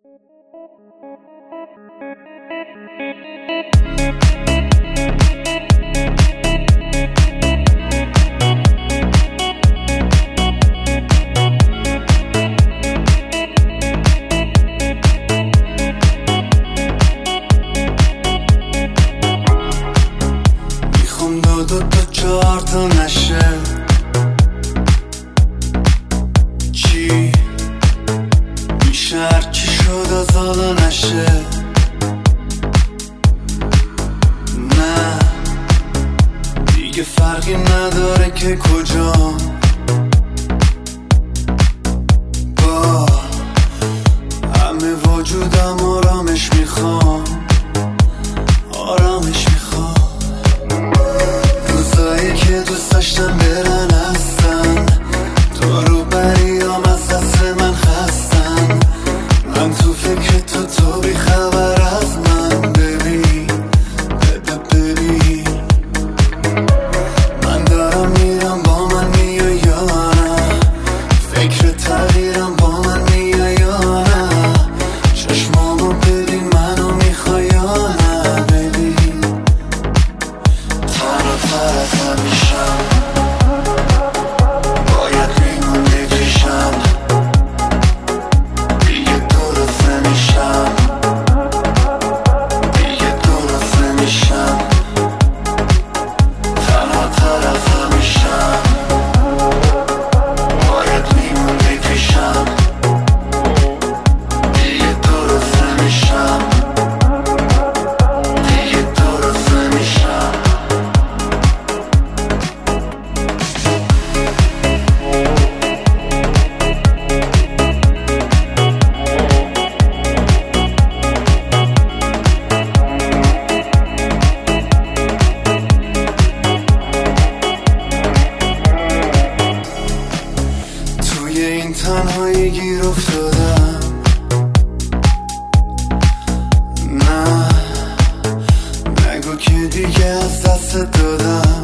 میخوام دو تا چهار تا نشه، چی میشه هرچی شد از حالا نشه. نه دیگه فرقی نداره که کجا، با همه وجودم آرامش میخوام، آرامش میخوام. روزایی که دوست داشتم برن هستن، تو رو بریام از دست من خستن. من تو فکر تو بی خبر از من. ببین من دارم میرم، با من میای یا نه؟ فکر تغییرم، با من میای یا نه؟ چشمامو ببین، منو میخوای یا نه؟ ببین تنها تر میشم، باید لیمون بکشم، دیگه درست نمیشم، دیگه درست نمیشم. تنها طرف میشم، باید لیمون بکشم، دیگه درست نمیشم، دیگه درست نمیشم. توی این تنهایی گیر افتادم، نه نگو که دیگه از دست دادم.